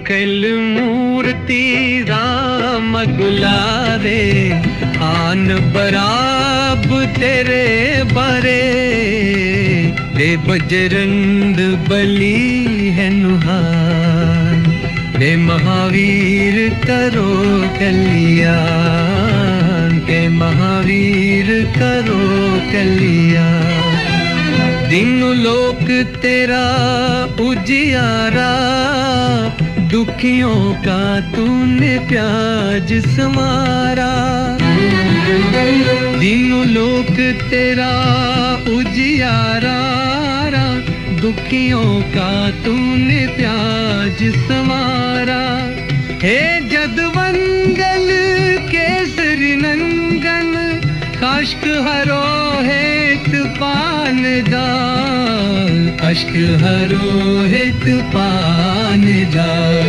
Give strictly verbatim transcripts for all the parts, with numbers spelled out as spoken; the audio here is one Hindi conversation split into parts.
मंगल मूर्ति राम दुलारे, आन बराब तेरे बारे। दे बजरंग बली है नुहार, दे महावीर करो कल्याण, दे महावीर करो कल्याण। तीनों लोक तेरा उजियारा, दुखियों का तूने प्याज समारा। तीनों लोक तेरा उजियारा, दुखियों का तूने प्याज समारा। हे जदवंगल केसरी नंदन, कष्ट हरो हेत पान जाल, कष्ट हरो हेत पान जाल।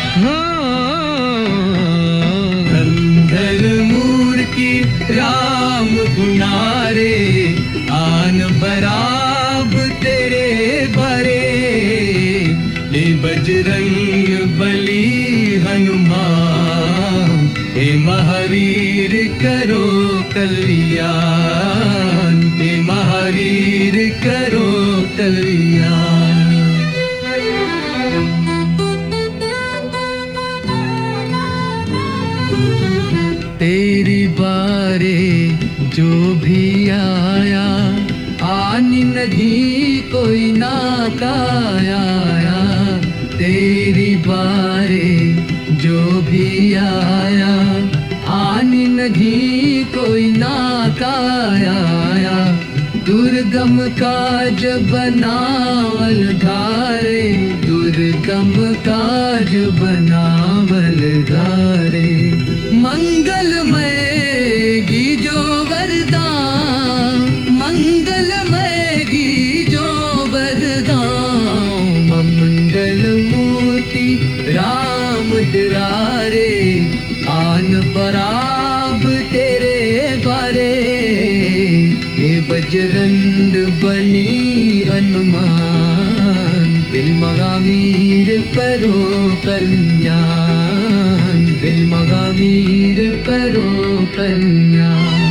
कंधर मूर्ति राम गुनारे, आन बराब तेरे बरे। ले बजरंग बली हनुमान, हे महावीर करो कल्याण, हे महावीर करो कल्याण। तेरी बारे जो भी आया, आनी नहीं कोई ना काया। तेरी बारे जो भी आया, आनी नहीं कोई ना काया। दुर्गम काज बनावल गारे, दुर्गम काज बनावल गारे। मंगलमय गीजो वरदान, मंगलमय गीजो वरदान। मंगल मूर्ति राम दुलारे, आन बराब तेरे बारे। हे बजरंग बली हनुमान, दिल महावीर करो कल्याण, दिल महावीर करो कल्याण।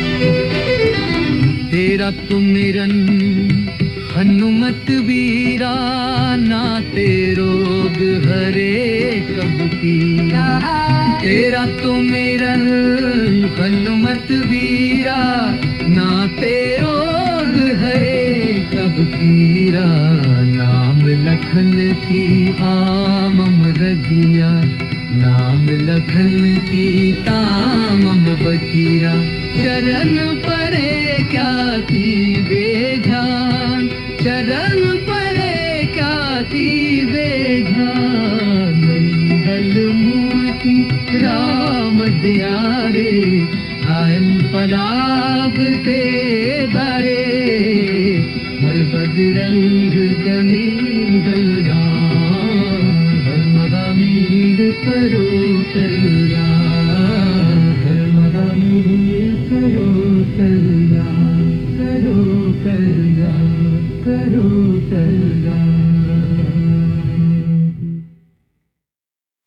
तेरा तुमिरन हनुमत वीरा, नाते रोग हरे कब कीरा। तेरा तुमिरन हनुमत वीरा, नाते रोग हरे कब कीरा। नाम लखन की आमम रगिया, नाम लखन की तामम बकीरा। चरण परे क्या थी बेजान, चरण परे क्या थी बेजान। मंगल मूर्ति राम दुलारे, आन बराब ते बारे। हर बजरंग बली हनुमान, हर महावीर करो कल्याण, हर महावीर करो कल्याण, करो कल्याण, करो कल्याण।